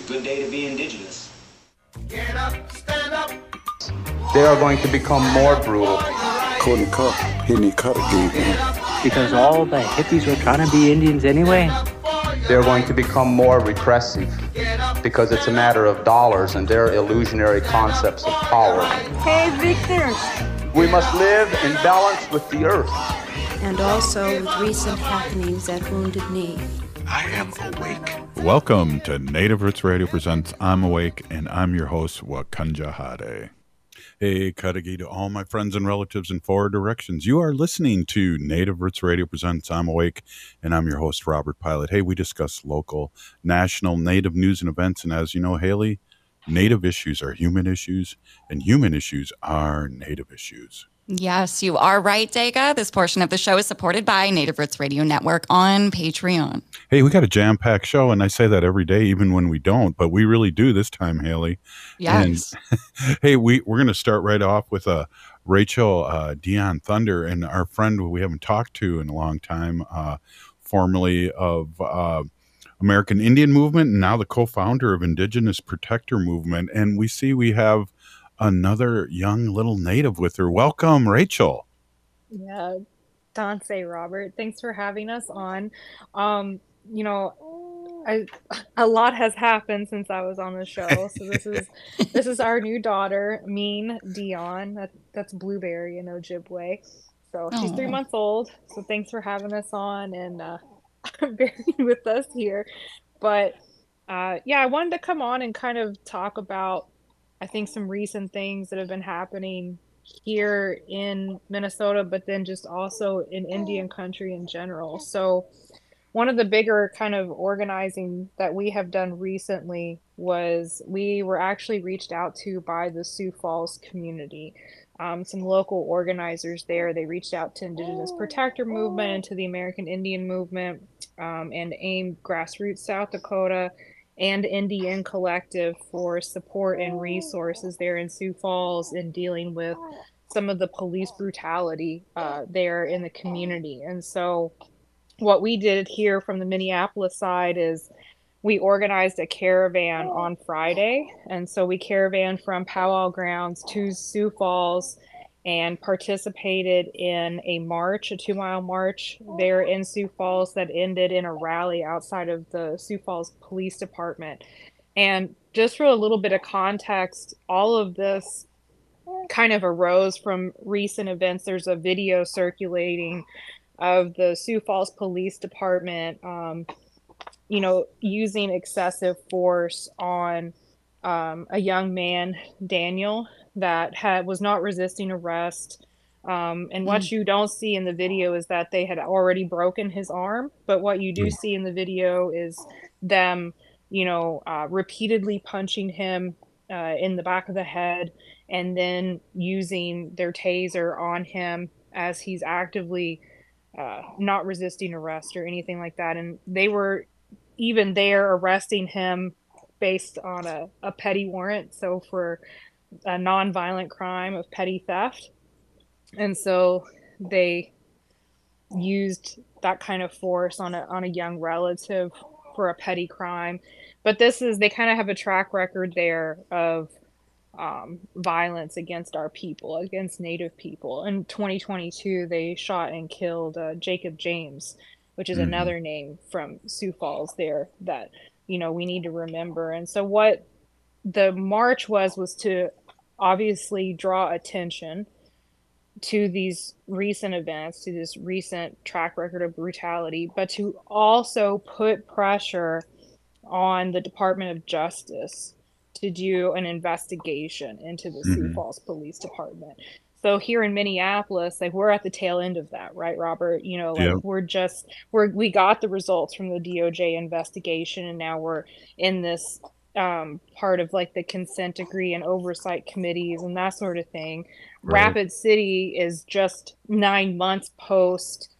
Good day to be indigenous. Get up, stand up. They are going to become more brutal. Couldn't cut, hitting cut again. Because all the hippies were trying to be Indians anyway. They're going to become more repressive because it's a matter of dollars and their illusionary concepts of power. Hey, Victor. We must live in balance with the earth. And also with recent happenings at Wounded Knee. I am awake. Welcome to Native Roots Radio presents I'm Awake, and I'm your host, Wakanja Hade. Hey, Kadagi to all my friends and relatives in four directions. You are listening to Native Roots Radio presents I'm Awake, and I'm your host, Robert Pilot. Hey, we discuss local, national, Native news and events, and as you know, Haley, Native issues are human issues, and human issues are Native issues. Yes, you are right, Dega. This portion of the show is supported by Native Roots Radio Network on Patreon. Hey, we got a jam-packed show, and I say that every day, even when we don't, but we really do this time, Haley. Yes. And, hey, we're going to start right off with Rachel Dion Thunder, and our friend who we haven't talked to in a long time, formerly of American Indian Movement, and now the co-founder of Indigenous Protector Movement. And we have another young little Native with her. Welcome, Rachel. Yeah, Dante, Robert. Thanks for having us on. A lot has happened since I was on the show. So this is our new daughter, Mean Dion. That's Blueberry in Ojibwe. So she's 3 months old. So thanks for having us on and bearing with us here. But I wanted to come on and kind of talk about, I think, some recent things that have been happening here in Minnesota, but then just also in Indian country in general. So one of the bigger kind of organizing that we have done recently was we were actually reached out to by the Sioux Falls community. Some local organizers there, they reached out to Indigenous Protector Movement and to the American Indian Movement and AIM Grassroots South Dakota and Indian Collective for support and resources there in Sioux Falls in dealing with some of the police brutality there in the community. And so what we did here from the Minneapolis side is we organized a caravan on Friday. And so we caravaned from Powwow Grounds to Sioux Falls and participated in a march, a 2-mile march there in Sioux Falls that ended in a rally outside of the Sioux Falls Police Department. And just for a little bit of context, all of this kind of arose from recent events. There's a video circulating of the Sioux Falls Police Department, using excessive force on a young man, Daniel, that was not resisting arrest. And what you don't see in the video is that they had already broken his arm. But what you do see in the video is them, repeatedly punching him in the back of the head and then using their taser on him as he's actively not resisting arrest or anything like that. And they were even there arresting him based on a petty warrant. So for a non-violent crime of petty theft. And so they used that kind of force on a young relative for a petty crime. But they kind of have a track record there of violence against our people, against Native people. In 2022, they shot and killed Jacob James, which is another name from Sioux Falls there that, we need to remember. And so what the march was to obviously draw attention to these recent events, to this recent track record of brutality, but to also put pressure on the Department of Justice to do an investigation into the Sioux Falls Police Department. So here in Minneapolis, we're at the tail end of that, right, Robert? We got the results from the DOJ investigation, and now we're in this part of the consent decree and oversight committees and that sort of thing. Right. Rapid City is just 9 months post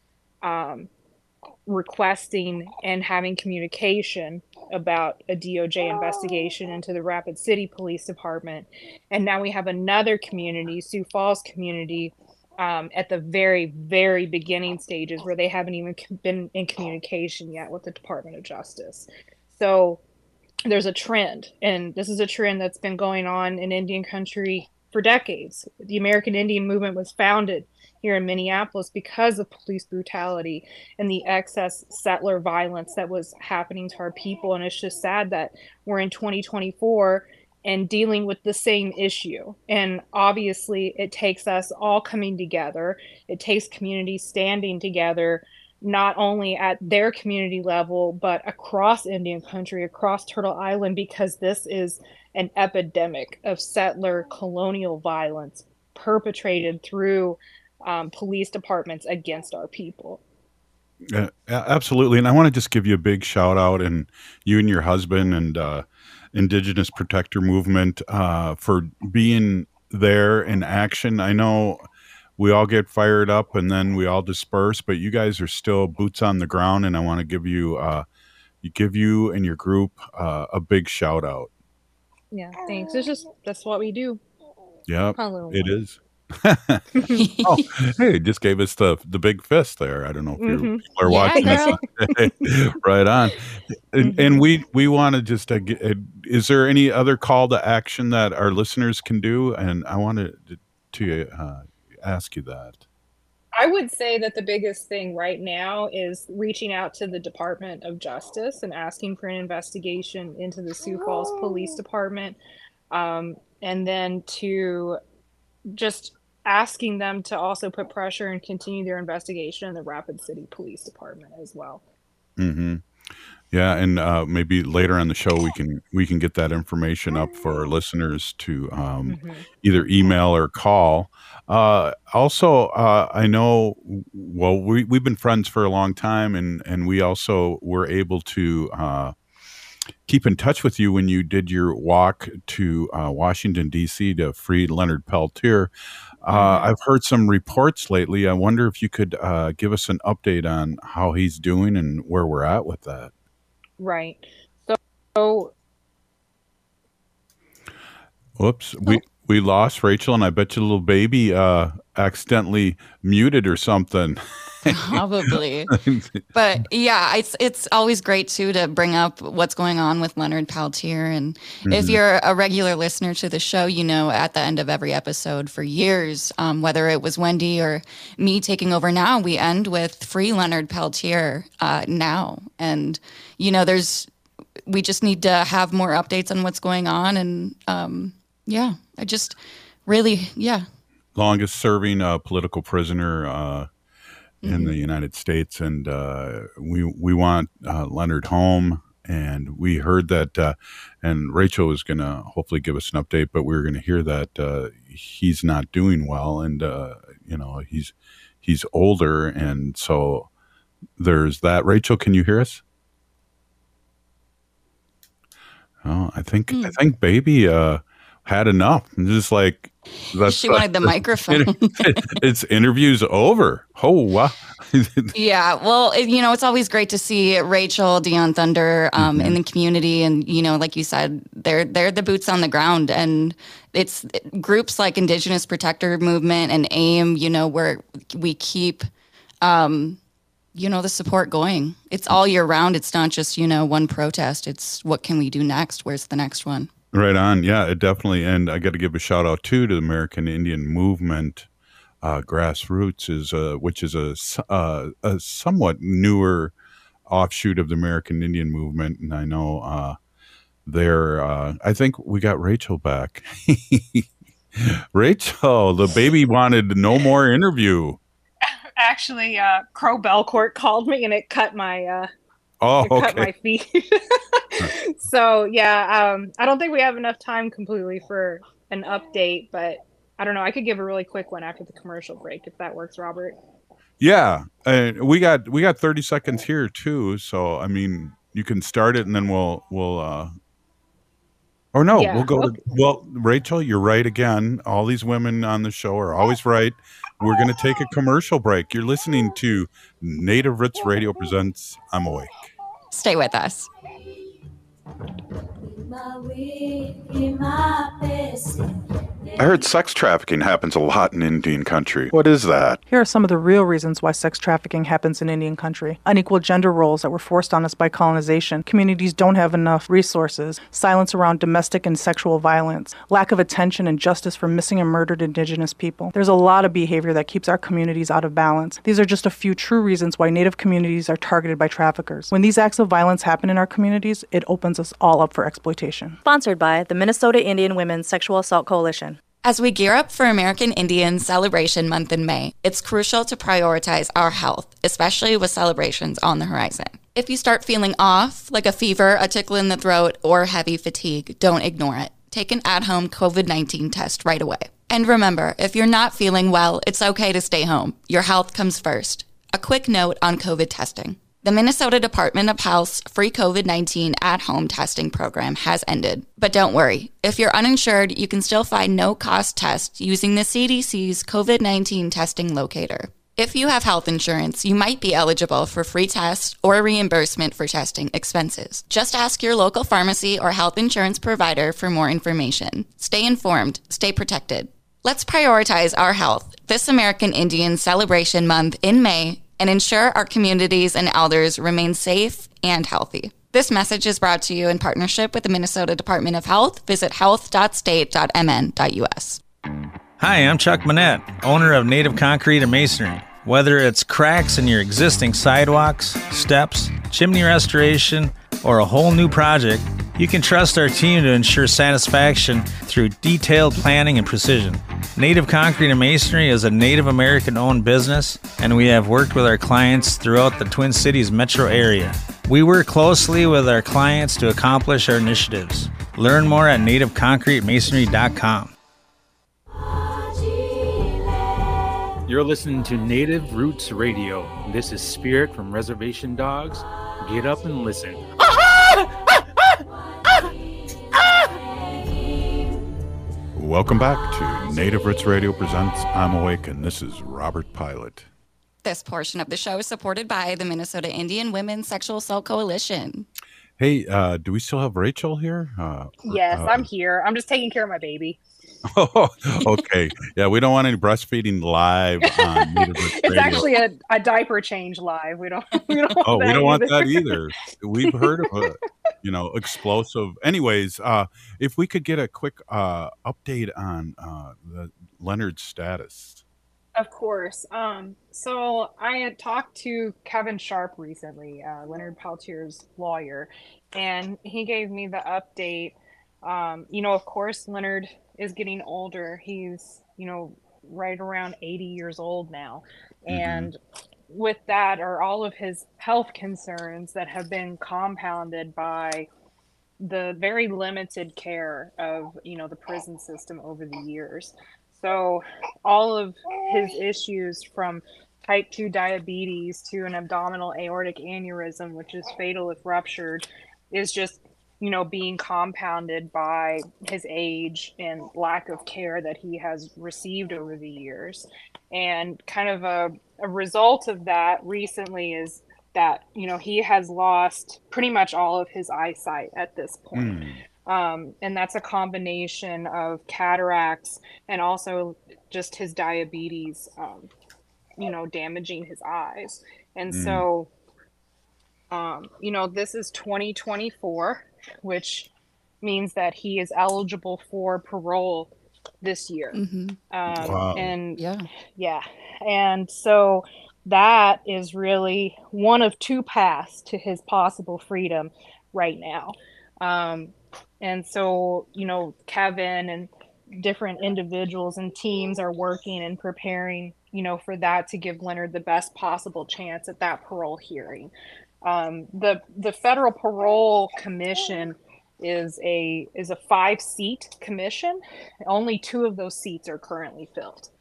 requesting and having communication about a DOJ investigation into the Rapid City Police Department. And now we have another community, Sioux Falls community, at the very, very beginning stages where they haven't even been in communication yet with the Department of Justice. So there's a trend, and this is a trend that's been going on in Indian country for decades. The American Indian movement was founded here in Minneapolis because of police brutality and the excess settler violence that was happening to our people. And it's just sad that we're in 2024 and dealing with the same issue. And obviously, it takes us all coming together. It takes communities standing together, not only at their community level, but across Indian country, across Turtle Island, because this is an epidemic of settler colonial violence perpetrated through police departments against our people. Absolutely. And I want to just give you a big shout out, and you and your husband and Indigenous Protector Movement for being there in action. I know we all get fired up and then we all disperse, but you guys are still boots on the ground, and I want to give you and your group a big shout out. Yeah, thanks. That's what we do. Yeah, it is. Oh, hey, just gave us the big fist there. I don't know if people are watching this. Right on. And we want to just is there any other call to action that our listeners can do? And I wanted to ask you that. I would say that the biggest thing right now is reaching out to the Department of Justice and asking for an investigation into the Sioux Falls Police Department, and then to just asking them to also put pressure and continue their investigation in the Rapid City Police Department as well. Mm-hmm. Yeah, and maybe later on the show we can get that information up for our listeners to either email or call. Also, I know. Well, we've been friends for a long time, and we also were able to keep in touch with you when you did your walk to Washington, D.C. to free Leonard Peltier. I've heard some reports lately. I wonder if you could give us an update on how he's doing and where we're at with that. Right. So whoops, we lost Rachel, and I bet you little baby accidentally muted or something. Probably. But yeah, it's always great too to bring up what's going on with Leonard Peltier. And if you're a regular listener to the show, you know at the end of every episode for years, whether it was Wendy or me taking over now, we end with free Leonard Peltier now. And you know, we just need to have more updates on what's going on. And I just really, longest serving political prisoner in the United States, and we want Leonard home. And we heard that, and Rachel was going to hopefully give us an update, but we were going to hear that he's not doing well, and you know, he's older, and so there's that. Rachel, can you hear us? Oh, I think baby had enough. Just like she wanted the microphone. It's interview's over. Oh wow. Yeah, well, it's always great to see Rachel, Dion Thunder in the community, and like you said, they're the boots on the ground, and it's groups like Indigenous Protector Movement and AIM, where we keep the support going. It's all year round. It's not just, one protest. It's what can we do next? Where's the next one? Right on. Yeah, it definitely. And I got to give a shout out too to the American Indian Movement. Grassroots which is a somewhat newer offshoot of the American Indian Movement. And I know I think we got Rachel back. Rachel, the baby wanted no more interview. Actually, Crow Belcourt called me, and it cut my cut my feed. So yeah, I don't think we have enough time completely for an update, but I don't know. I could give a really quick one after the commercial break if that works, Robert. Yeah, we got 30 seconds here too. So I mean, you can start it, and then we'll we'll go. Okay. Well, Rachel, you're right again. All these women on the show are always right. We're going to take a commercial break. You're listening to Native Roots Radio presents I'm Awake. Stay with us. I heard sex trafficking happens a lot in Indian country. What is that? Here are some of the real reasons why sex trafficking happens in Indian country. Unequal gender roles that were forced on us by colonization. Communities don't have enough resources. Silence around domestic and sexual violence. Lack of attention and justice for missing and murdered Indigenous people. There's a lot of behavior that keeps our communities out of balance. These are just a few true reasons why Native communities are targeted by traffickers. When these acts of violence happen in our communities, it opens us all up for exploitation. Sponsored by the Minnesota Indian Women's Sexual Assault Coalition. As we gear up for American Indian Celebration Month in May, it's crucial to prioritize our health, especially with celebrations on the horizon. If you start feeling off, like a fever, a tickle in the throat, or heavy fatigue, don't ignore it. Take an at-home COVID-19 test right away. And remember, if you're not feeling well, it's okay to stay home. Your health comes first. A quick note on COVID testing. The Minnesota Department of Health's free COVID-19 at-home testing program has ended. But don't worry, if you're uninsured, you can still find no-cost tests using the CDC's COVID-19 testing locator. If you have health insurance, you might be eligible for free tests or reimbursement for testing expenses. Just ask your local pharmacy or health insurance provider for more information. Stay informed, stay protected. Let's prioritize our health this American Indian Celebration Month in May and ensure our communities and elders remain safe and healthy. This message is brought to you in partnership with the Minnesota Department of Health. Visit health.state.mn.us. Hi, I'm Chuck Manette, owner of Native Concrete and Masonry. Whether it's cracks in your existing sidewalks, steps, chimney restoration, or a whole new project, you can trust our team to ensure satisfaction through detailed planning and precision. Native Concrete and Masonry is a Native American-owned business, and we have worked with our clients throughout the Twin Cities metro area. We work closely with our clients to accomplish our initiatives. Learn more at nativeconcretemasonry.com. You're listening to Native Roots Radio. This is Spirit from Reservation Dogs. Get up and listen. Welcome back to Native Roots Radio presents I'm Awake, and this is Robert Pilot. This portion of the show is supported by the Minnesota Indian Women's Sexual Assault Coalition. Hey, do we still have Rachel here? Yes, I'm here. I'm just taking care of my baby. Oh, okay. Yeah, we don't want any breastfeeding live on Native Roots It's Radio. actually a diaper change live. We don't want that either. We've heard of a, explosive. Anyways, if we could get a quick update on the Leonard's status. Of course. So I had talked to Kevin Sharp recently, Leonard Peltier's lawyer, and he gave me the update. Of course, Leonard is getting older. He's, right around 80 years old now. And with that are all of his health concerns that have been compounded by the very limited care of, the prison system over the years. So all of his issues, from type 2 diabetes to an abdominal aortic aneurysm, which is fatal if ruptured, is just being compounded by his age and lack of care that he has received over the years. And kind of a result of that recently is that, he has lost pretty much all of his eyesight at this point. And that's a combination of cataracts and also just his diabetes, damaging his eyes. And so, this is 2024. Which means that he is eligible for parole this year. Wow. And and so that is really one of two paths to his possible freedom right now. And so, Kevin and different individuals and teams are working and preparing, for that, to give Leonard the best possible chance at that parole hearing. The Federal Parole Commission is a 5-seat commission. Only 2 of those seats are currently filled.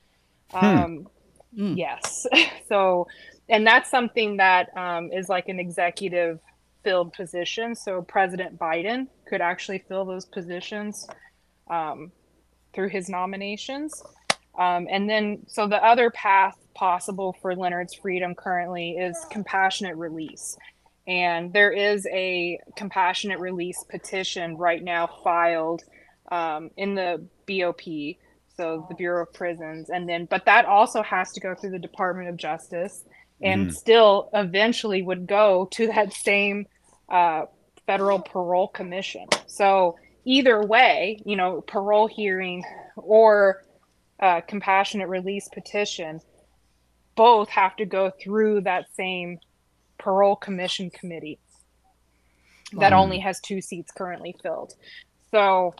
Yes. So, and that's something that is like an executive filled position. So President Biden could actually fill those positions through his nominations. And then, so the other path possible for Leonard's freedom currently is compassionate release. And there is a compassionate release petition right now filed in the BOP so the Bureau of Prisons, and then, but that also has to go through the Department of Justice, and still eventually would go to that same Federal Parole Commission. So either way, you know, parole hearing or compassionate release petition, both have to go through that same parole commission committee that only has 2 seats currently filled. So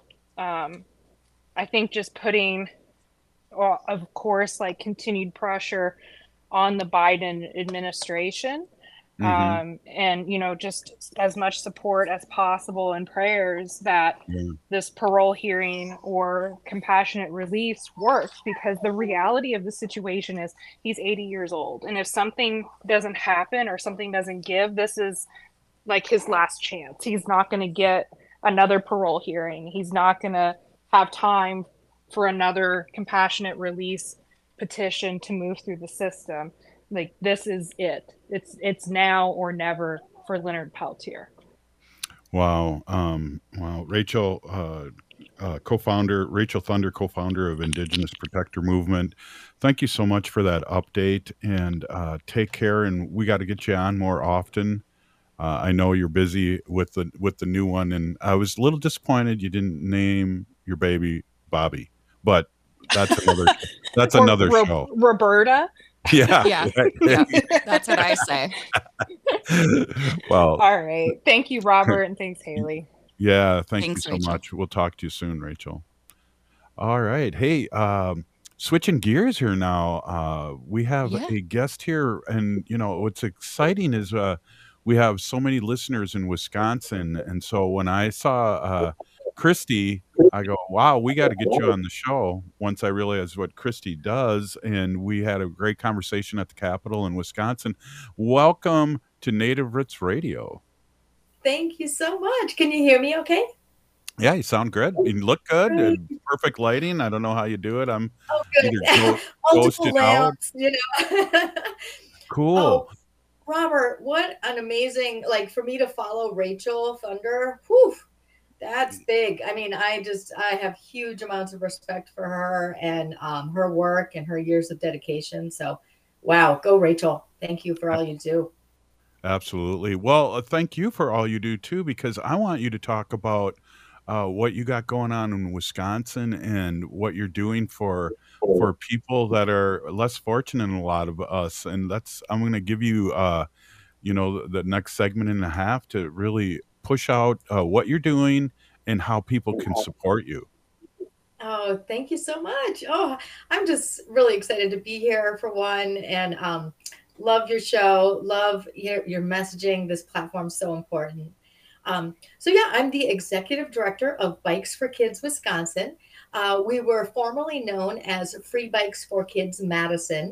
I think just putting, of course, like continued pressure on the Biden administration, and, you know, just as much support as possible and prayers that this parole hearing or compassionate release works, because the reality of the situation is he's 80 years old. And if something doesn't happen or something doesn't give, this is like his last chance. He's not going to get another parole hearing. He's not going to have time for another compassionate release petition to move through the system. Like, this is it. It's now or never for Leonard Peltier. Wow. Wow. Rachel, Rachel Thunder, co-founder of Indigenous Protector Movement. Thank you so much for that update, and take care. And we got to get you on more often. I know you're busy with the new one, and I was a little disappointed you didn't name your baby Bobby, but that's another show. Roberta. Yeah. That's what I say. Well, all right. Thank you, Robert, and thanks, Haley. Yeah, thanks you so Rachel. much. We'll talk to you soon, Rachel. All right. Hey, switching gears here now. We have a guest here, and you know what's exciting is we have so many listeners in Wisconsin, and so when I saw Christy, I go, wow, we got to get you on the show. Once I realized what Christy does, and we had a great conversation at the Capitol in Wisconsin. Welcome to Native Roots Radio. Thank you so much. Can you hear me okay? Yeah, you sound good. You look good. And perfect lighting. I don't know how you do it. I'm either ghosted lamps, out. you know. Cool. Oh, Robert, what an amazing, like, for me to follow Rachel Thunder. Whew, that's big. I mean, I have huge amounts of respect for her and her work and her years of dedication. So, wow, go Rachel. Thank you for all you do. Absolutely. Well, thank you for all you do too, because I want you to talk about what you got going on in Wisconsin and what you're doing for people that are less fortunate than a lot of us. And I'm going to give you, the next segment and a half to really push out what you're doing and how people can support you. Oh, thank you so much. Oh, I'm just really excited to be here for one, and love your show, love your messaging. This platform's so important. I'm the executive director of Bikes for Kids Wisconsin. We were formerly known as Free Bikes for Kids Madison.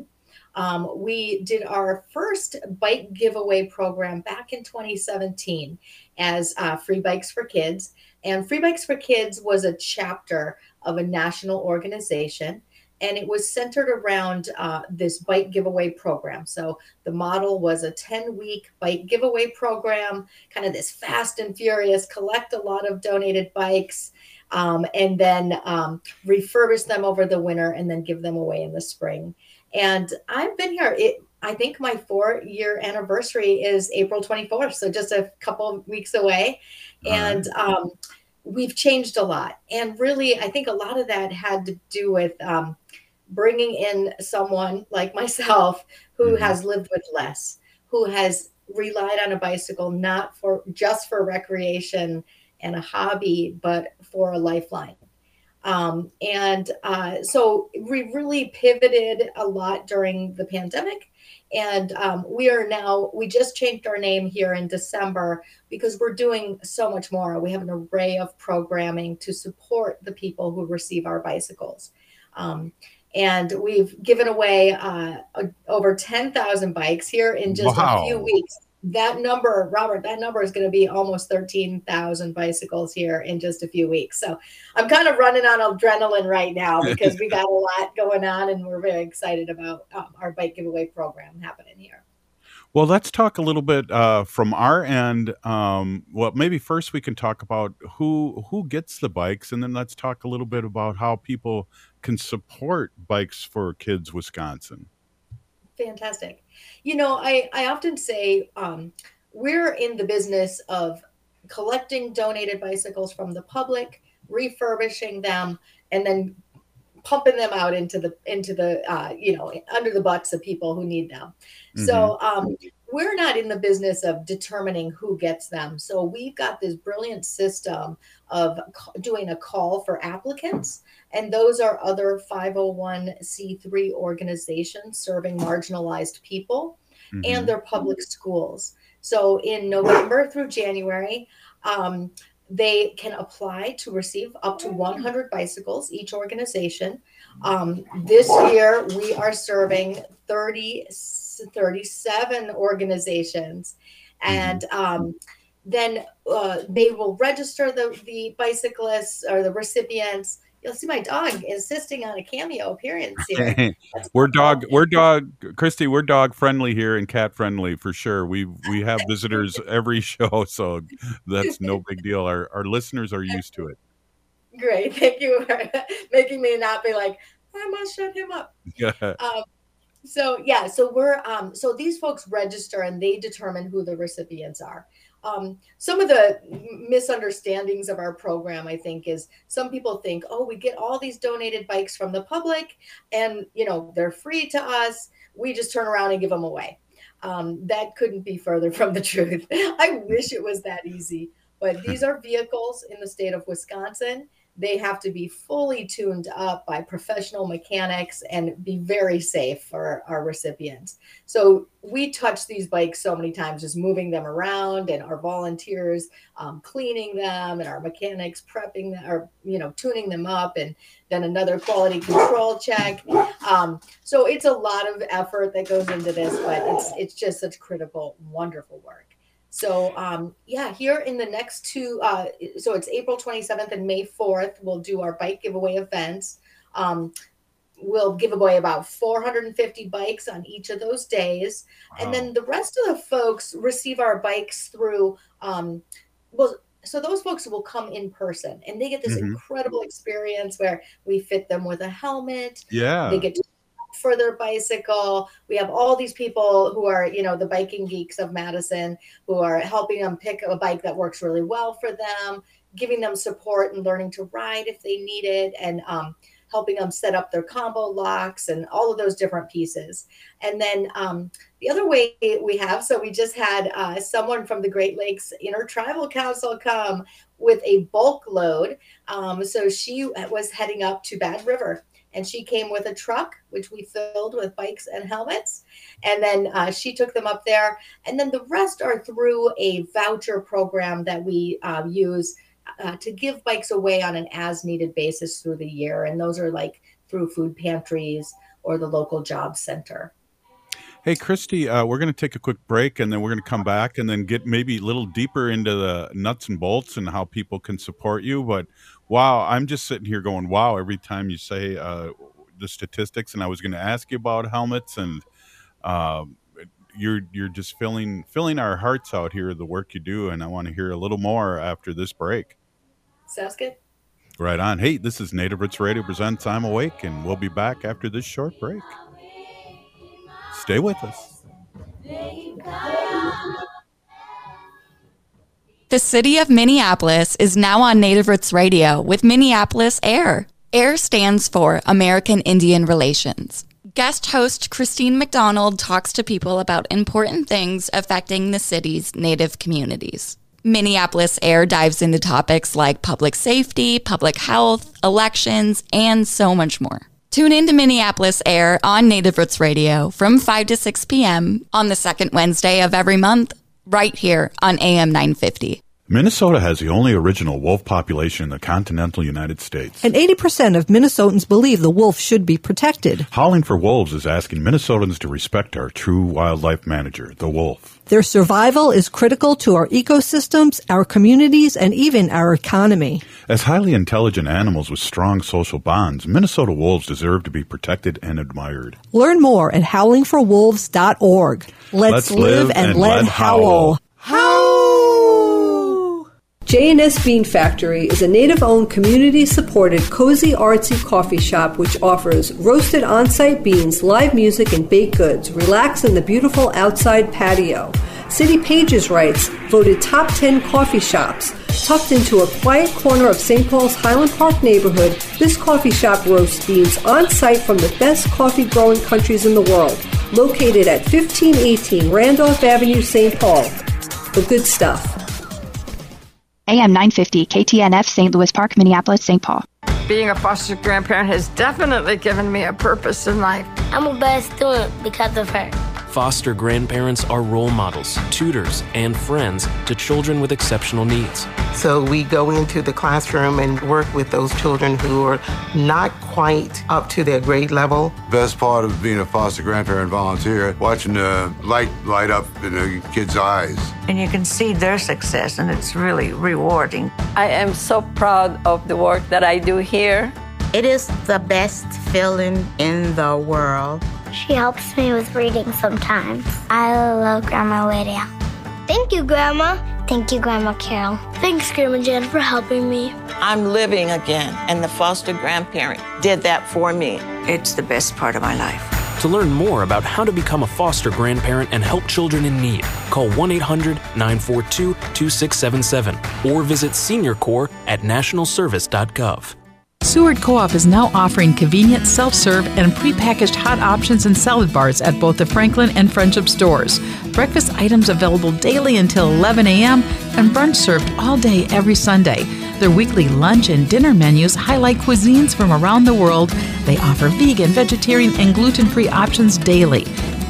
We did our first bike giveaway program back in 2017 as Free Bikes for Kids. And Free Bikes for Kids was a chapter of a national organization, and it was centered around this bike giveaway program. So the model was a 10-week bike giveaway program, kind of this fast and furious, collect a lot of donated bikes, and then refurbish them over the winter and then give them away in the spring. And I've been here. I think my 4-year anniversary is April 24th, so just a couple of weeks away. And we've changed a lot. And really, I think a lot of that had to do with bringing in someone like myself who has lived with less, who has relied on a bicycle not just for recreation and a hobby, but for a lifeline. So we really pivoted a lot during the pandemic. And we just changed our name here in December because we're doing so much more. We have an array of programming to support the people who receive our bicycles. And we've given away over 10,000 bikes here in just a few weeks. That number, Robert, is going to be almost 13,000 bicycles here in just a few weeks. So I'm kind of running on adrenaline right now because we got a lot going on, and we're very excited about our bike giveaway program happening here. Well, let's talk a little bit from our end. Well, maybe first we can talk about who gets the bikes, and then let's talk a little bit about how people can support Bikes for Kids Wisconsin. Fantastic. I often say we're in the business of collecting donated bicycles from the public, refurbishing them, and then pumping them out into the under the butts of people who need them. Mm-hmm. So we're not in the business of determining who gets them. So we've got this brilliant system of doing a call for applicants, and those are other 501c3 organizations serving marginalized people, mm-hmm. and their public schools. So in November through January, they can apply to receive up to 100 bicycles, each organization. This year, we are serving 37 organizations. And then they will register the bicyclists or the recipients. You'll see my dog insisting on a cameo appearance here. We're dog friendly here and cat friendly for sure. We have visitors every show, so that's no big deal. Our listeners are used to it. Great, thank you for making me not be like, I must shut him up. So we're so these folks register and they determine who the recipients are. Some of the misunderstandings of our program, I think, is some people think, oh, we get all these donated bikes from the public and, they're free to us. We just turn around and give them away. That couldn't be further from the truth. I wish it was that easy, but these are vehicles in the state of Wisconsin. They have to be fully tuned up by professional mechanics and be very safe for our recipients. So we touch these bikes so many times, just moving them around, and our volunteers cleaning them, and our mechanics prepping them, or tuning them up, and then another quality control check. So it's a lot of effort that goes into this, but it's just such critical, wonderful work. So, here in the next two, so it's April 27th and May 4th, we'll do our bike giveaway events. We'll give away about 450 bikes on each of those days. Wow. And then the rest of the folks receive our bikes through, so those folks will come in person, and they get this incredible experience where we fit them with a helmet. Yeah. They get to for their bicycle. We have all these people who are, the biking geeks of Madison, who are helping them pick a bike that works really well for them, giving them support and learning to ride if they need it, and helping them set up their combo locks and all of those different pieces. And then the other way we have, so we just had someone from the Great Lakes Intertribal Council come with a bulk load. So she was heading up to Bad River. And she came with a truck, which we filled with bikes and helmets. And then she took them up there. And then the rest are through a voucher program that we use to give bikes away on an as-needed basis through the year. And those are like through food pantries or the local job center. Hey, Christy, we're going to take a quick break, and then we're going to come back and then get maybe a little deeper into the nuts and bolts and how people can support you. But wow, I'm just sitting here going, wow, every time you say the statistics. And I was going to ask you about helmets, and you're just filling our hearts out here, the work you do. And I want to hear a little more after this break. Sounds good. Right on. Hey, this is Native Roots Radio presents I'm Awake, and we'll be back after this short break. Stay with us. The city of Minneapolis is now on Native Roots Radio with Minneapolis AIR. AIR stands for American Indian Relations. Guest host Christine McDonald talks to people about important things affecting the city's Native communities. Minneapolis AIR dives into topics like public safety, public health, elections, and so much more. Tune in to Minneapolis AIR on Native Roots Radio from 5 to 6 p.m. on the second Wednesday of every month, right here on AM 950. Minnesota has the only original wolf population in the continental United States. And 80% of Minnesotans believe the wolf should be protected. Howling for Wolves is asking Minnesotans to respect our true wildlife manager, the wolf. Their survival is critical to our ecosystems, our communities, and even our economy. As highly intelligent animals with strong social bonds, Minnesota wolves deserve to be protected and admired. Learn more at howlingforwolves.org. Let's live and let howl. J&S Bean Factory is a native-owned, community-supported, cozy, artsy coffee shop which offers roasted on-site beans, live music, and baked goods. Relax in the beautiful outside patio. City Pages writes, voted top 10 coffee shops. Tucked into a quiet corner of St. Paul's Highland Park neighborhood, this coffee shop roasts beans on-site from the best coffee-growing countries in the world. Located at 1518 Randolph Avenue, St. Paul. The good stuff. AM 950 KTNF, St. Louis Park, Minneapolis, St. Paul. Being a foster grandparent has definitely given me a purpose in life. I'm a best student because of her. Foster grandparents are role models, tutors, and friends to children with exceptional needs. So we go into the classroom and work with those children who are not quite up to their grade level. Best part of being a foster grandparent volunteer, watching the light up in the kids' eyes. And you can see their success, and it's really rewarding. I am so proud of the work that I do here. It is the best feeling in the world. She helps me with reading sometimes. I love Grandma Lydia. Thank you, Grandma. Thank you, Grandma Carol. Thanks, Grandma Jen, for helping me. I'm living again, and the foster grandparent did that for me. It's the best part of my life. To learn more about how to become a foster grandparent and help children in need, call 1-800-942-2677 or visit SeniorCorps at nationalservice.gov. Seward Co-op is now offering convenient self-serve and prepackaged hot options and salad bars at both the Franklin and Friendship stores. Breakfast items available daily until 11 a.m. and brunch served all day every Sunday. Their weekly lunch and dinner menus highlight cuisines from around the world. They offer vegan, vegetarian, and gluten-free options daily.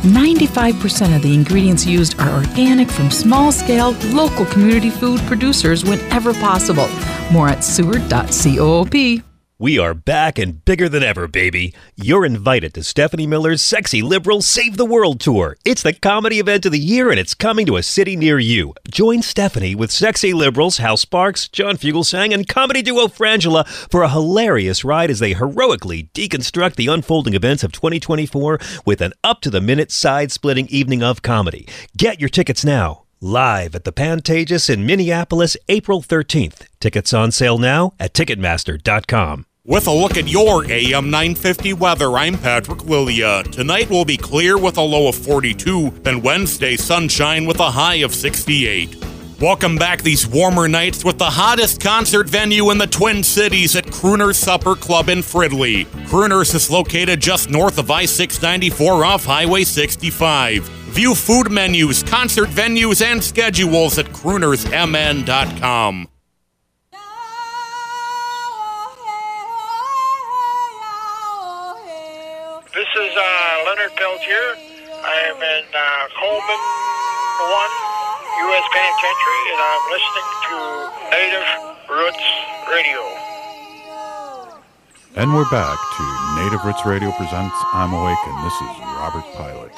95% of the ingredients used are organic from small-scale, local community food producers whenever possible. More at seward.coop. We are back and bigger than ever, baby. You're invited to Stephanie Miller's Sexy Liberal Save the World Tour. It's the comedy event of the year, and it's coming to a city near you. Join Stephanie with Sexy Liberals Hal Sparks, John Fugelsang, and comedy duo Frangela for a hilarious ride as they heroically deconstruct the unfolding events of 2024 with an up-to-the-minute, side-splitting evening of comedy. Get your tickets now. Live at the Pantages in Minneapolis, April 13th. Tickets on sale now at Ticketmaster.com. With a look at your AM 950 weather, I'm Patrick Lilia. Tonight will be clear with a low of 42, then Wednesday sunshine with a high of 68. Welcome back these warmer nights with the hottest concert venue in the Twin Cities at Crooner's Supper Club in Fridley. Crooner's is located just north of I-694 off Highway 65. View food menus, concert venues, and schedules at croonersmn.com. This is Leonard Peltier. I am in Coleman 1, U.S. Penitentiary, and I'm listening to Native Roots Radio. And we're back to Native Roots Radio presents I'm Awake, and this is Robert Pilot.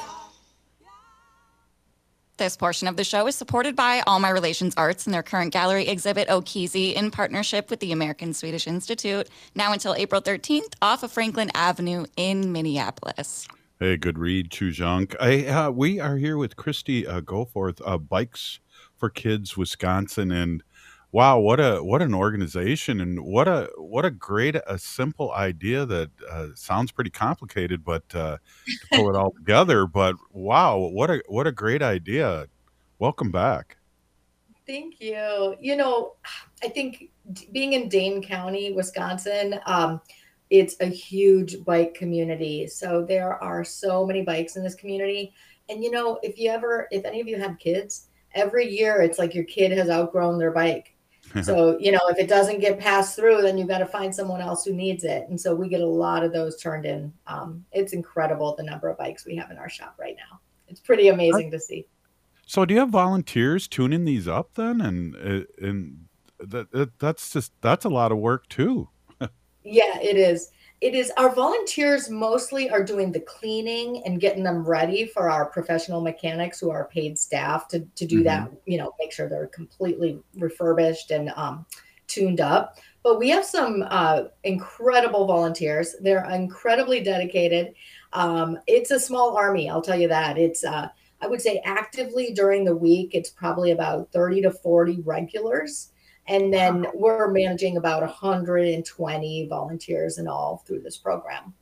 This portion of the show is supported by All My Relations Arts and their current gallery exhibit Okisi in partnership with the American Swedish Institute, now until April 13th off of Franklin Avenue in Minneapolis. Hey, good read, Chujunk. We are here with Christy Goforth, Bikes for Kids Wisconsin, and wow, what an organization, and what a great simple idea that sounds pretty complicated, but to pull it all together. But wow, what a great idea! Welcome back. Thank you. You know, I think being in Dane County, Wisconsin, it's a huge bike community. So there are so many bikes in this community, and you know, if any of you have kids, every year it's like your kid has outgrown their bike. So, you know, if it doesn't get passed through, then you've got to find someone else who needs it. And so we get a lot of those turned in. It's incredible the number of bikes we have in our shop right now. It's pretty amazing to see. So do you have volunteers tuning these up then? And that's a lot of work too. Yeah, it is. It is. Our volunteers mostly are doing the cleaning and getting them ready for our professional mechanics who are paid staff to do that, make sure they're completely refurbished and tuned up. But we have some incredible volunteers. They're incredibly dedicated. It's a small army, I'll tell you that. It's, I would say actively during the week, it's probably about 30 to 40 regulars. And then we're managing about 120 volunteers in all through this program.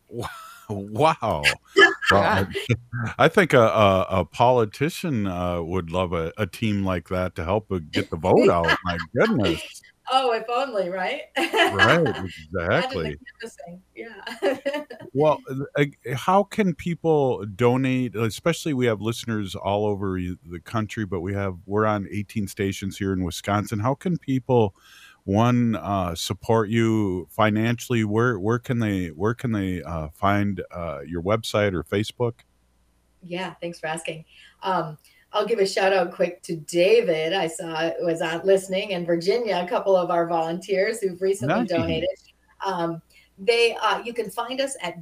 Wow. Well, I think a politician would love a team like that to help get the vote out. My goodness. Oh, if only, right? Right, exactly. Yeah. Well, how can people donate? Especially, we have listeners all over the country, but we're on 18 stations here in Wisconsin. How can people support you financially? Where can they find your website or Facebook? Yeah, thanks for asking. I'll give a shout out quick to David. I saw was on listening, and Virginia, a couple of our volunteers who've recently donated. You can find us at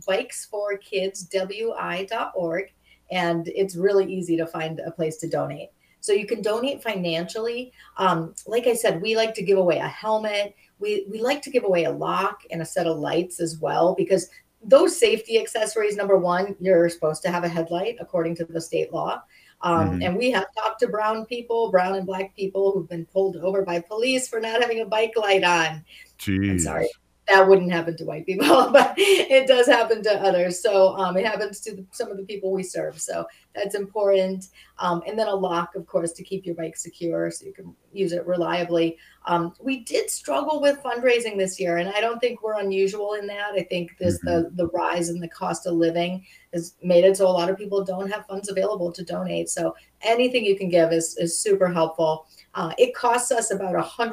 bikesforkidswi.org, and it's really easy to find a place to donate. So you can donate financially. Like I said, we like to give away a helmet. We like to give away a lock and a set of lights as well, because those safety accessories, number one, you're supposed to have a headlight according to the state law. And we have talked to brown and black people who've been pulled over by police for not having a bike light on. Jeez. I'm sorry. That wouldn't happen to white people, but it does happen to others. So it happens to some of the people we serve. So that's important. And then a lock, of course, to keep your bike secure so you can use it reliably. We did struggle with fundraising this year, and I don't think we're unusual in that. I think the rise in the cost of living has made it so a lot of people don't have funds available to donate. So anything you can give is super helpful. It costs us about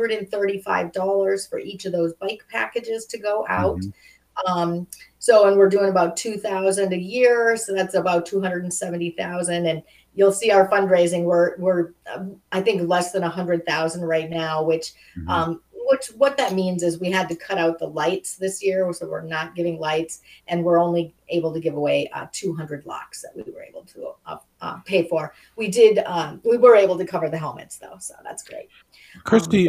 $135 for each of those bike packages to go out. And we're doing about 2,000 a year. So that's about 270,000. And you'll see our fundraising. We're I think less than 100,000 right now, which what that means is we had to cut out the lights this year. So we're not giving lights, and we're only able to give away 200 locks that we were able to pay for. We were able to cover the helmets though. So that's great. Christy,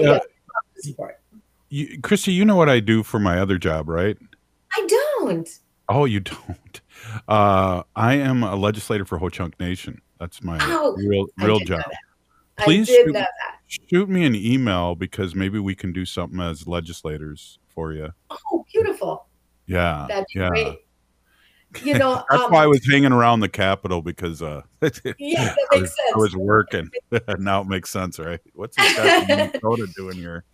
Christy, you know what I do for my other job, right? I don't. Oh, you don't? I am a legislator for Ho Chunk Nation. That's my real job. Please shoot me an email, because maybe we can do something as legislators for you. Oh, beautiful. Yeah. That'd be great. That's why I was hanging around the Capitol, because that makes sense. I was working. Now it makes sense, right? What's this guy from Minnesota doing here?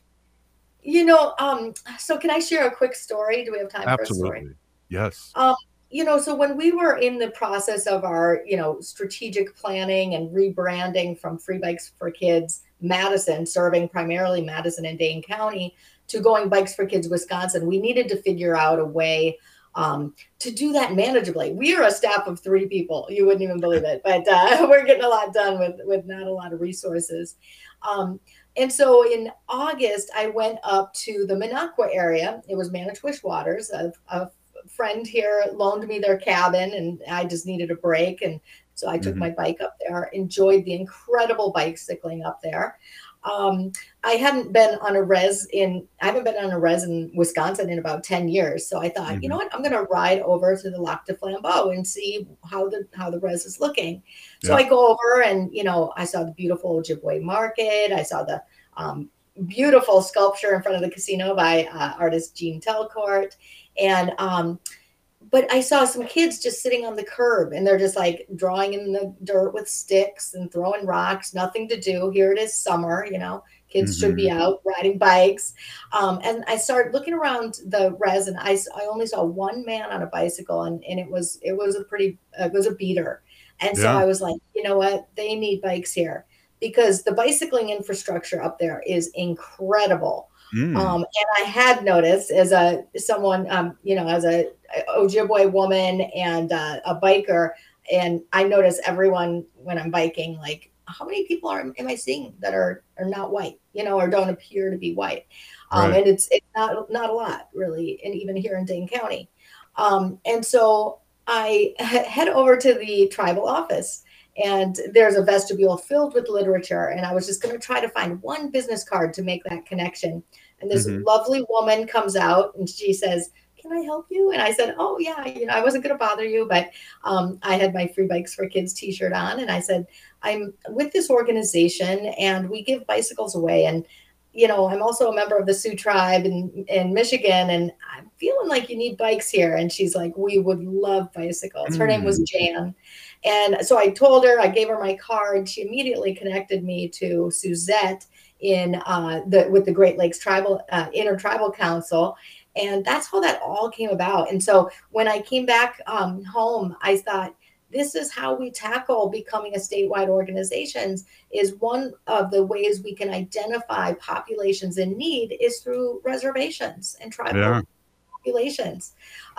So can I share a quick story? Do we have time for a story? Absolutely. Yes. So when we were in the process of our, strategic planning and rebranding from Free Bikes for Kids Madison, serving primarily Madison and Dane County, to going Bikes for Kids Wisconsin, we needed to figure out a way to do that manageably. We are a staff of 3 people. You wouldn't even believe it, but we're getting a lot done with not a lot of resources. And so in August, I went up to the Minocqua area. It was Manitowish Waters. A friend here loaned me their cabin, and I just needed a break. And so I took my bike up there, enjoyed the incredible bicycling up there. I haven't been on a res in Wisconsin in about 10 years. So I thought, you know what, I'm going to ride over to the Lac du Flambeau and see how the res is looking. So I go over, and, I saw the beautiful Ojibwe market. I saw the beautiful sculpture in front of the casino by artist Jean Telcourt. And, but I saw some kids just sitting on the curb, and they're just like drawing in the dirt with sticks and throwing rocks, nothing to do. Here it is summer, kids should be out riding bikes. And I started looking around the res, and I only saw one man on a bicycle, and it was a beater. And so I was like, you know what, they need bikes here, because the bicycling infrastructure up there is incredible. And I had noticed as a Ojibwe woman and a biker, and I notice everyone when I'm biking, like how many people am I seeing that are not white, or don't appear to be white? And it's not a lot, really, and even here in Dane County. And so I head over to the tribal office, and there's a vestibule filled with literature. And I was just going to try to find one business card to make that connection. And this lovely woman comes out and she says, "Can I help you?" And I said, "Oh yeah, I wasn't going to bother you, but I had my Free Bikes for Kids t-shirt on." And I said, "I'm with this organization and we give bicycles away. And, I'm also a member of the Sioux tribe in Michigan, and I'm feeling like you need bikes here." And she's like, "We would love bicycles." Her name was Jan. And so I told her, I gave her my card. She immediately connected me to Suzette with the Great Lakes Tribal Intertribal Council. And that's how that all came about. And so when I came back home, I thought, this is how we tackle becoming a statewide organization. Is one of the ways we can identify populations in need is through reservations and tribal populations.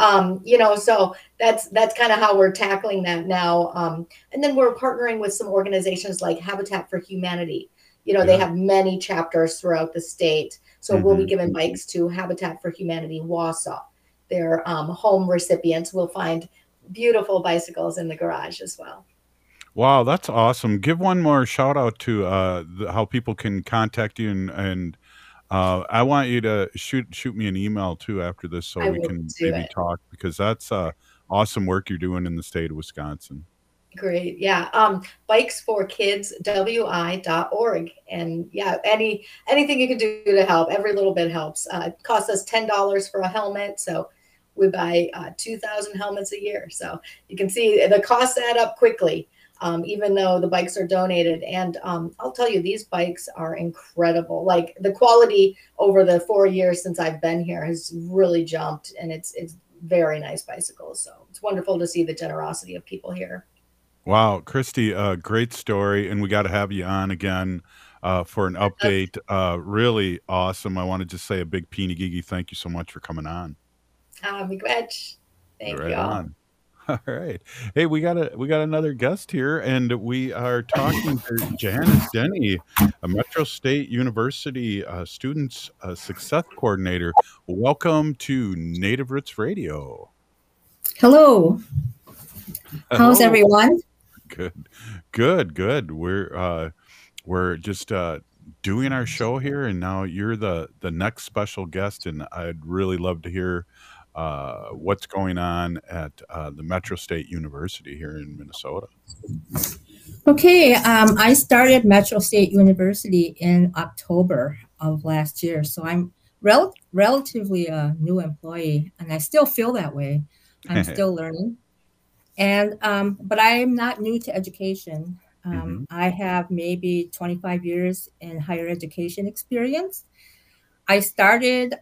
So that's kind of how we're tackling that now. And then we're partnering with some organizations like Habitat for Humanity. They have many chapters throughout the state. So we'll be giving bikes to Habitat for Humanity Wausau. Their home recipients will find beautiful bicycles in the garage as well. Wow, that's awesome. Give one more shout out to how people can contact you, and I want you to shoot me an email too after this so we can maybe talk, because that's awesome work you're doing in the state of Wisconsin. Great. Yeah. Bikes for Kids, WI.org. And yeah, anything you can do to help, every little bit helps. It costs us $10 for a helmet. So we buy 2,000 helmets a year. So you can see the costs add up quickly, even though the bikes are donated. And I'll tell you, these bikes are incredible. Like, the quality over the 4 years since I've been here has really jumped, and it's very nice bicycles. So it's wonderful to see the generosity of people here. Wow, Christy, great story. And we got to have you on again for an update. Really awesome. I want to just say a big Peenigigi thank you so much for coming on. Miigwech. Thank you all. On. All right. Hey, we got another guest here, and we are talking to Janice Denny, a Metro State University Students Success Coordinator. Welcome to Native Roots Radio. Hello. How's everyone? Good. We're just doing our show here, and now you're the next special guest, and I'd really love to hear what's going on at the Metro State University here in Minnesota. Okay, I started Metro State University in October of last year, so I'm relatively a new employee, and I still feel that way. I'm still learning, and but I am not new to education. I have maybe 25 years in higher education experience. I started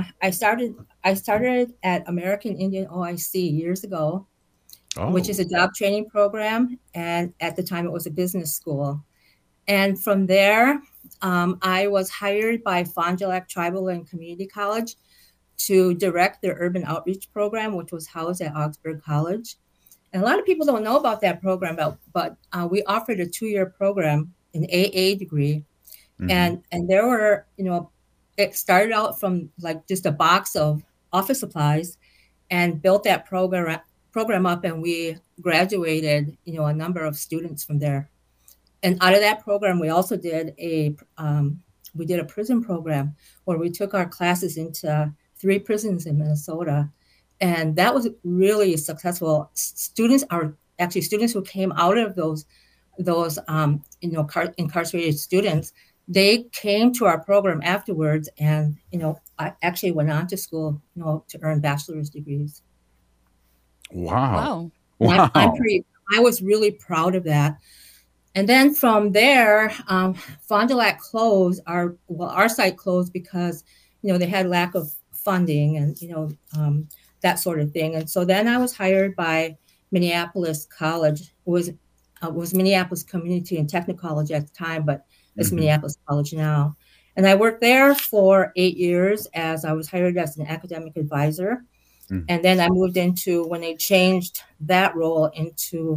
at American Indian OIC years ago, which is a job training program. And at the time it was a business school. And from there, I was hired by Fond du Lac Tribal and Community College to direct their urban outreach program, which was housed at Augsburg College. And a lot of people don't know about that program, but we offered a 2-year program, an AA degree. And there were, it started out from like just a box of office supplies and built that program up, and we graduated, a number of students from there. And out of that program, we also did a prison program where we took our classes into 3 prisons in Minnesota. And that was really successful. Students who came out of those incarcerated students, they came to our program afterwards, and I actually went on to school, to earn bachelor's degrees. Wow! I was really proud of that. And then from there, Fond du Lac closed. Our site closed because they had lack of funding and that sort of thing. And so then I was hired by Minneapolis College. It was Minneapolis Community and Technical College at the time, but it's Minneapolis College now. And I worked there for 8 years as I was hired as an academic advisor. And then I moved into, when they changed that role into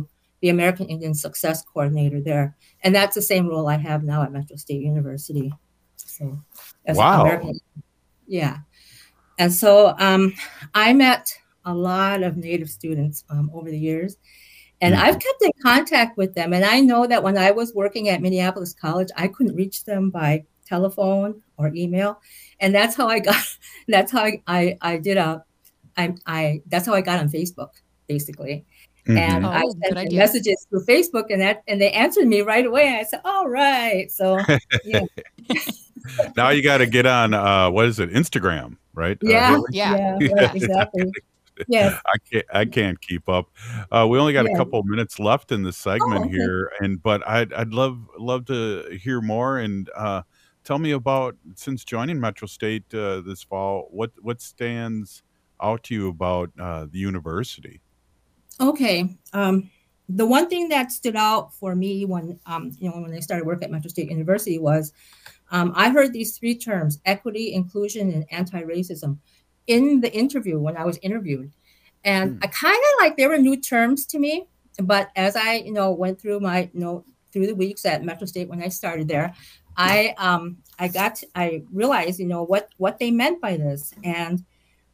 the American Indian Success Coordinator there. And that's the same role I have now at Metro State University. So, wow. Yeah. And so I met a lot of Native students over the years, and I've kept in contact with them. And I know that when I was working at Minneapolis College, I couldn't reach them by telephone or email. And that's how I got, that's how I did that's how I got on Facebook, basically. And I sent them messages through Facebook, and they answered me right away. And I said, all right. So, yeah. Now you got to get on, what is it? Instagram, right? Yeah, exactly. Yes. I can't keep up. We only got a couple of minutes left in this segment here, but I'd love to hear more. And tell me about, since joining Metro State this fall, what stands out to you about the university? Okay. The one thing that stood out for me when I started work at Metro State University was I heard these three terms: equity, inclusion, and anti-racism in the interview when I was interviewed. And I kind of like, they were new terms to me, but as I, went through my, through the weeks at Metro State when I started there, I realized, what they meant by this. And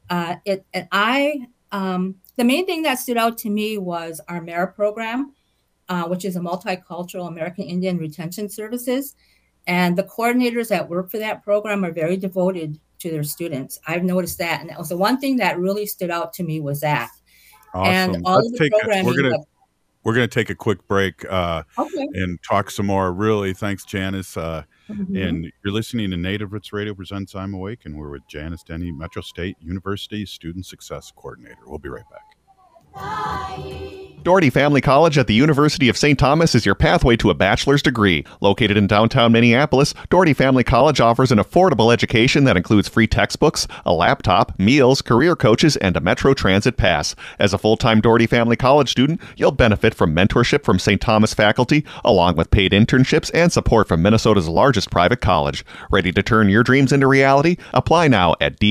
the main thing that stood out to me was our MERA program, which is a multicultural American Indian retention services. And the coordinators that work for that program are very devoted to their students. I've noticed that. And that was the one thing that really stood out to me was that. Awesome. And all of the programming. We're going to take a quick break and talk some more. Really, thanks, Janice. And you're listening to Native Roots Radio Presents I'm Awake, and we're with Janice Denny, Metro State University Student Success Coordinator. We'll be right back. Doherty Family College at the University of St. Thomas is your pathway to a bachelor's degree. Located in downtown Minneapolis, Doherty Family College offers an affordable education that includes free textbooks, a laptop, meals, career coaches, and a Metro Transit pass. As a full-time Doherty Family College student, you'll benefit from mentorship from St. Thomas faculty, along with paid internships and support from Minnesota's largest private college. Ready to turn your dreams into reality? Apply now at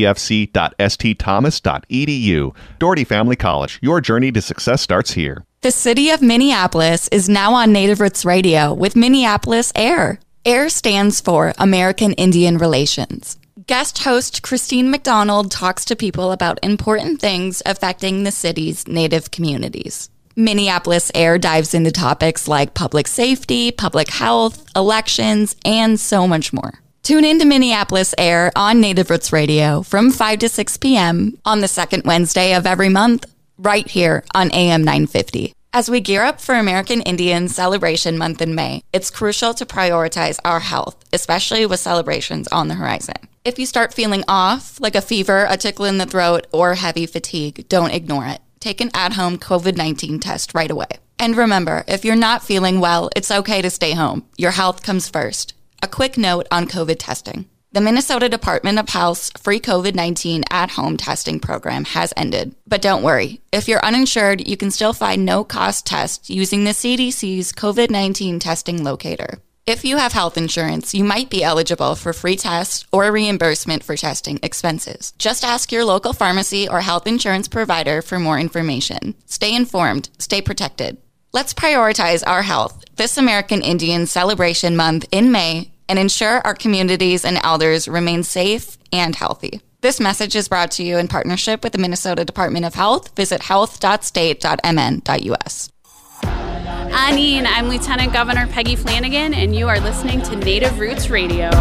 dfc.stthomas.edu. Doherty Family College, your journey to success starts here. The city of Minneapolis is now on Native Roots Radio with Minneapolis AIR. AIR stands for American Indian Relations. Guest host Christine McDonald talks to people about important things affecting the city's Native communities. Minneapolis AIR dives into topics like public safety, public health, elections, and so much more. Tune in to Minneapolis AIR on Native Roots Radio from 5 to 6 p.m. on the second Wednesday of every month, right here on AM 950. As we gear up for American Indian Celebration Month in May, it's crucial to prioritize our health, especially with celebrations on the horizon. If you start feeling off, like a fever, a tickle in the throat, or heavy fatigue, don't ignore it. Take an at-home COVID-19 test right away. And remember, if you're not feeling well, it's okay to stay home. Your health comes first. A quick note on COVID testing. The Minnesota Department of Health's free COVID-19 at-home testing program has ended. But don't worry, if you're uninsured, you can still find no-cost tests using the CDC's COVID-19 testing locator. If you have health insurance, you might be eligible for free tests or reimbursement for testing expenses. Just ask your local pharmacy or health insurance provider for more information. Stay informed, stay protected. Let's prioritize our health this American Indian Celebration Month in May and ensure our communities and elders remain safe and healthy. This message is brought to you in partnership with the Minnesota Department of Health. Visit health.state.mn.us. Anine, I'm Lieutenant Governor Peggy Flanagan, and you are listening to Native Roots Radio.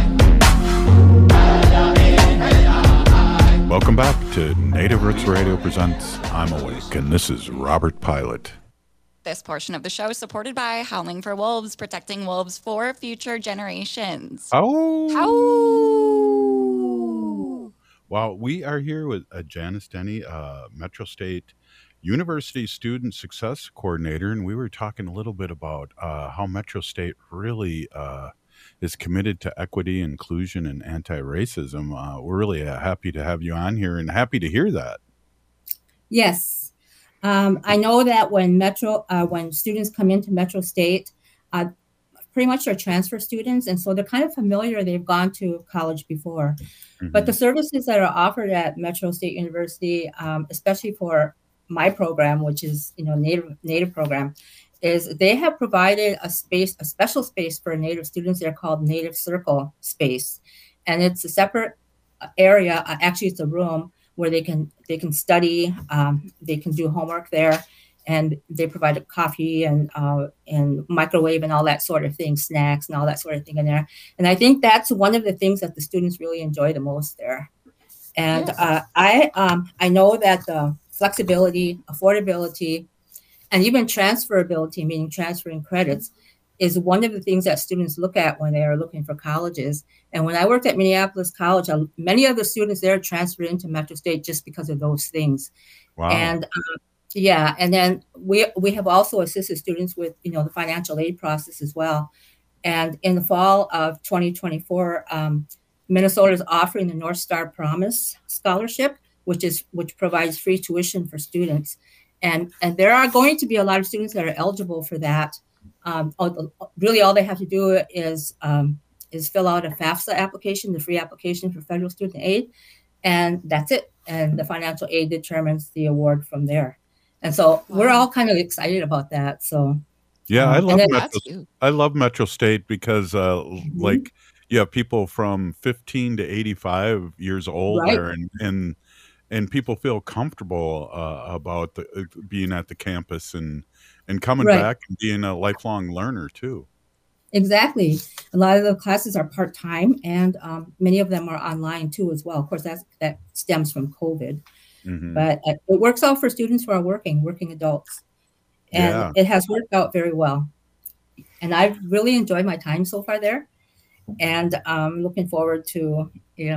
Welcome back to Native Roots Radio Presents I'm Awake, and this is Robert Pilot. This portion of the show is supported by Howling for Wolves, protecting wolves for future generations. Oh! Well, we are here with Janice Denny, Metro State University Student Success Coordinator, and we were talking a little bit about how Metro State really is committed to equity, inclusion, and anti-racism. We're really happy to have you on here and happy to hear that. Yes. I know that when students come into Metro State, pretty much they're transfer students, and so they're kind of familiar. They've gone to college before. Mm-hmm. But the services that are offered at Metro State University, especially for my program, which is Native program, is they have provided a special space for Native students. They're called Native Circle Space, and it's a separate area. Actually, it's a room where they can study. They can do homework there, and they provide a coffee and microwave and all that sort of thing, snacks and all that sort of thing in there. And I think that's one of the things that the students really enjoy the most there. And yes. I know that the flexibility, affordability, and even transferability, meaning transferring credits, is one of the things that students look at when they are looking for colleges. And when I worked at Minneapolis College, many of the students there transferred into Metro State just because of those things. Wow. And and then we have also assisted students with, the financial aid process as well. And in the fall of 2024, Minnesota is offering the North Star Promise Scholarship, which provides free tuition for students. And there are going to be a lot of students that are eligible for that. Really, all they have to do is fill out a FAFSA application, the free application for federal student aid, and that's it. And the financial aid determines the award from there. And so we're all kind of excited about that. So yeah, I love Metro State because like you have people from 15 to 85 years old there, and people feel comfortable about being at the campus and coming back and being a lifelong learner too. Exactly. A lot of the classes are part-time, and many of them are online too as well. Of course, that stems from COVID. Mm-hmm. But it works out for students who are working adults. And it has worked out very well. And I've really enjoyed my time so far there. And I'm looking forward to,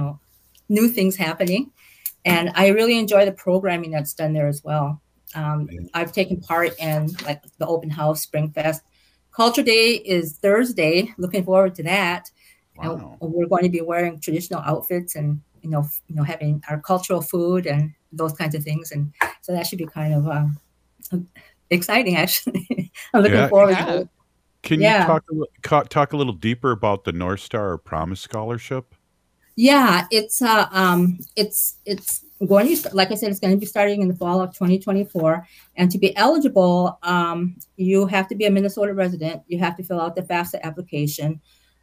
new things happening. And I really enjoy the programming that's done there as well. I've taken part in like the open house, Spring Fest. Culture Day is Thursday. Looking forward to that. Wow. And we're going to be wearing traditional outfits and, having our cultural food and those kinds of things. And so that should be kind of exciting, actually. I'm looking forward to it. Can you talk a little deeper about the North Star Promise Scholarship? Yeah, it's going to, like I said, it's going to be starting in the fall of 2024. And to be eligible, you have to be a Minnesota resident. You have to fill out the FAFSA application.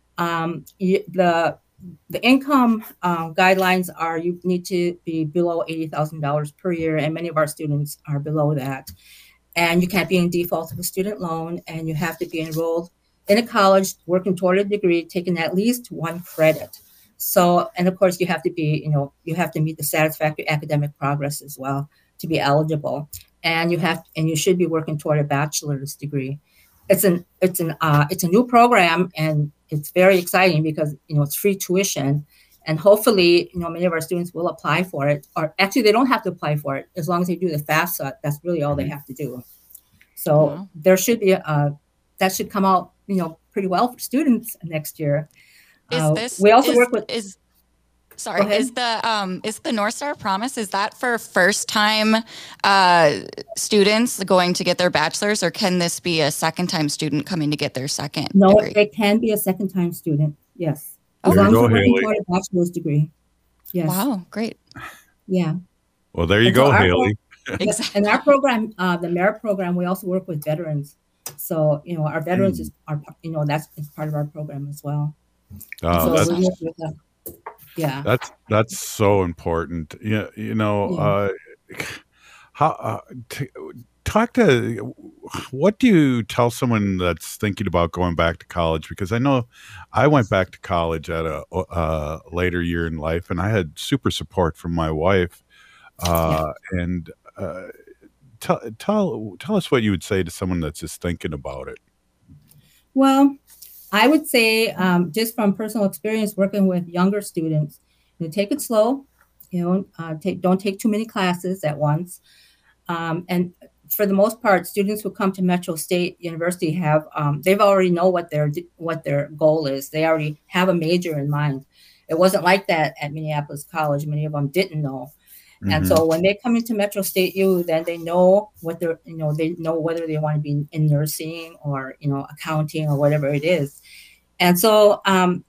The income guidelines are you need to be below $80,000 per year, and many of our students are below that. And you can't be in default of a student loan, and you have to be enrolled in a college, working toward a degree, taking at least one credit. So, and of course, you have to be, you have to meet the satisfactory academic progress as well to be eligible. And you should be working toward a bachelor's degree. It's a new program, and it's very exciting because it's free tuition, and hopefully many of our students will apply for it. Or actually, they don't have to apply for it as long as they do the FAFSA. That's really all they have to do. So there should be that should come out pretty well for students next year. We also work with. Is the North Star Promise, is that for first-time students going to get their bachelor's, or can this be a second-time student coming to get their second degree? No, it can be a second-time student, yes. As long as you're working toward a bachelor's degree. Yes. Wow, great. Yeah. Well, there you go, Haley. And our program, the Merit program, we also work with veterans. So, our veterans are that's part of our program as well. That's so important. What do you tell someone that's thinking about going back to college? Because I know I went back to college at a later year in life, and I had super support from my wife. And tell us what you would say to someone that's just thinking about it. Well, I would say, just from personal experience working with younger students, take it slow. Don't take too many classes at once. And for the most part, students who come to Metro State University have they've already know what their goal is. They already have a major in mind. It wasn't like that at Minneapolis College. Many of them didn't know. Mm-hmm. And so when they come into Metro State U, then they know what they know whether they want to be in nursing or accounting or whatever it is. And so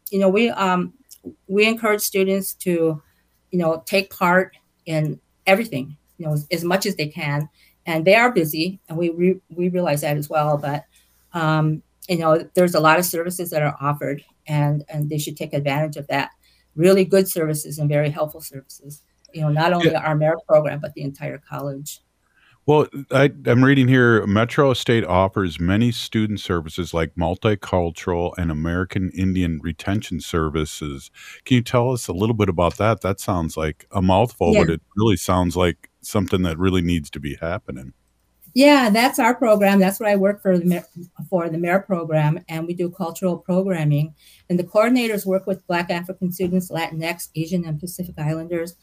we encourage students to take part in everything as much as they can, and they are busy, and we realize that as well. But there's a lot of services that are offered, and they should take advantage of that. Really good services and very helpful services. Not only our merit program, but the entire college. Well, I'm reading here, Metro State offers many student services like multicultural and American Indian retention services. Can you tell us a little bit about that? That sounds like a mouthful, but it really sounds like something that really needs to be happening. Yeah, that's our program. That's what I work for the merit program, and we do cultural programming. And the coordinators work with Black African students, Latinx, Asian, and Pacific Islanders,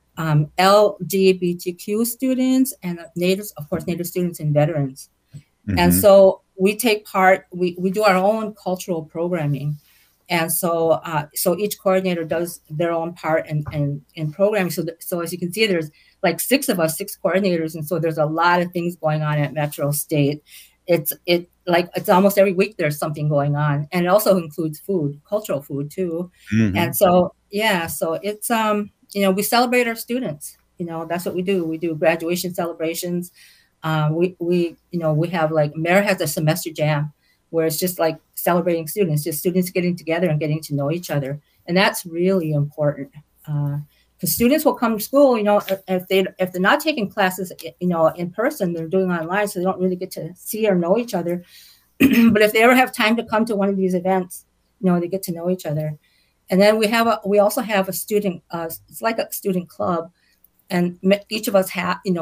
LGBTQ students, and Native students and veterans. Mm-hmm. And so we take part, we do our own cultural programming. And so each coordinator does their own part in programming. So as you can see, there's like 6 of us, 6 coordinators. And so there's a lot of things going on at Metro State. It's almost every week there's something going on. And it also includes food, cultural food too. Mm-hmm. And so, so it's, we celebrate our students. That's what we do. We do graduation celebrations. We have Merit has a semester jam where it's just like celebrating students, just students getting together and getting to know each other. And that's really important. Because students will come to school, if they're not taking classes, in person, they're doing online, so they don't really get to see or know each other. But if they ever have time to come to one of these events, they get to know each other. And then we also have a student, it's like a student club, and each of us have, we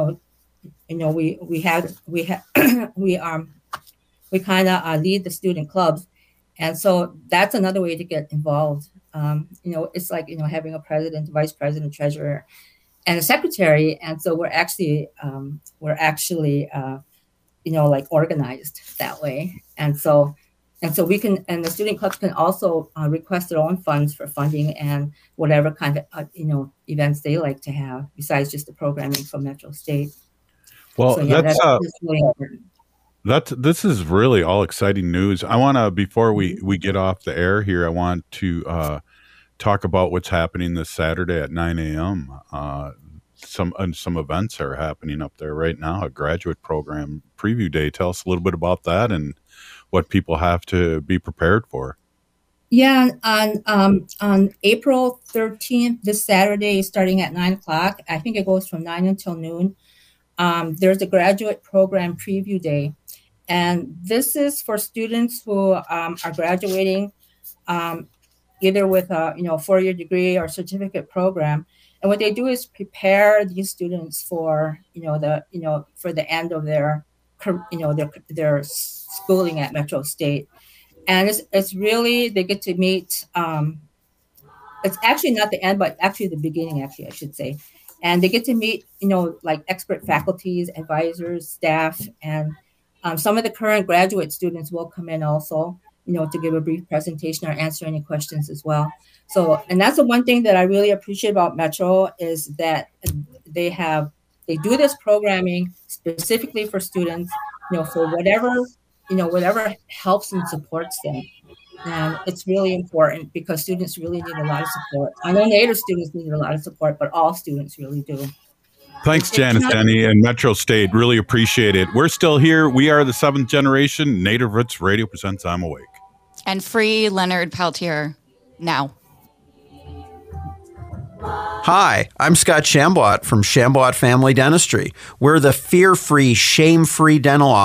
kind of lead the student clubs, and so that's another way to get involved. It's like having a president, vice president, treasurer, and a secretary, and so we're actually organized that way, and so we can, and the student clubs can also request their own funds for funding and whatever kind of events they like to have besides just the programming from Metro State. Well, so, that's really important. This is really all exciting news. I want to, before we get off the air here, I want to talk about what's happening this Saturday at 9 a.m. Some events are happening up there right now. A graduate program preview day. Tell us a little bit about that and what people have to be prepared for. Yeah, on April 13th, this Saturday, starting at 9 o'clock. I think it goes from 9 until noon. There's a graduate program preview day. And this is for students who are graduating either with a 4-year degree or certificate program. And what they do is prepare these students for for the end of their schooling at Metro State. And it's really, they get to meet. It's actually not the end, but actually the beginning. Actually, I should say. And they get to meet expert faculties, advisors, staff, and some of the current graduate students will come in also, to give a brief presentation or answer any questions as well. So, and that's the one thing that I really appreciate about Metro is that they do this programming specifically for students, for whatever helps and supports them. And it's really important because students really need a lot of support. I know Native students need a lot of support, but all students really do. Thanks, Janice Denny and Metro State. Really appreciate it. We're still here. We are the 7th generation. Native Roots Radio presents I'm Awake. And free Leonard Peltier now. Hi, I'm Scott Shamblot from Shamblot Family Dentistry. We're the fear-free, shame-free dental office